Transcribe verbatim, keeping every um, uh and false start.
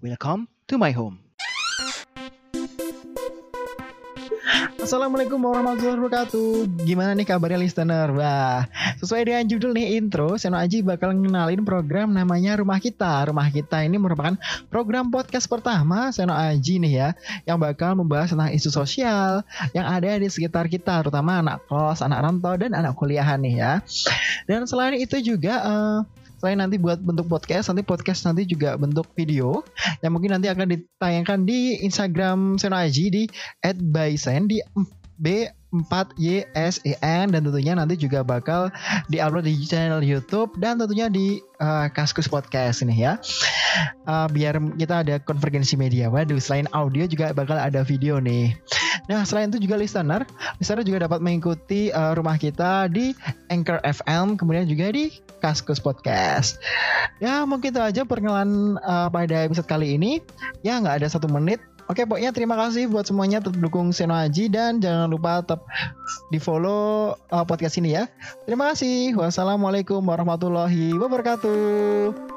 Welcome to my home. Assalamualaikum warahmatullahi wabarakatuh. Gimana nih kabarnya listener? Wah, sesuai dengan judul nih intro, Seno Aji bakal ngenalin program namanya Rumah Kita. Rumah Kita ini merupakan program podcast pertama Seno Aji nih ya, yang bakal membahas tentang isu sosial yang ada di sekitar kita, terutama anak kos, anak rantau, dan anak kuliahan nih ya. Dan selain itu juga uh, selain nanti buat bentuk podcast, nanti podcast nanti juga bentuk video yang mungkin nanti akan ditayangkan di Instagram Seno Aji di et bysen di B empat Y S E N, dan tentunya nanti juga bakal diupload di channel YouTube dan tentunya di uh, Kaskus Podcast ini ya. Uh, biar kita ada konvergensi media. Waduh, selain audio juga bakal ada video nih. Nah, selain itu juga listener, listener juga dapat mengikuti uh, Rumah Kita di Anchor F M, kemudian juga di Kaskus Podcast. Ya, mungkin itu aja perkenalan uh, pada episode kali ini. Ya, nggak ada satu menit. Oke, pokoknya terima kasih buat semuanya tetap dukung Seno Aji, dan jangan lupa tetap di follow uh, podcast ini ya. Terima kasih. Wassalamualaikum warahmatullahi wabarakatuh.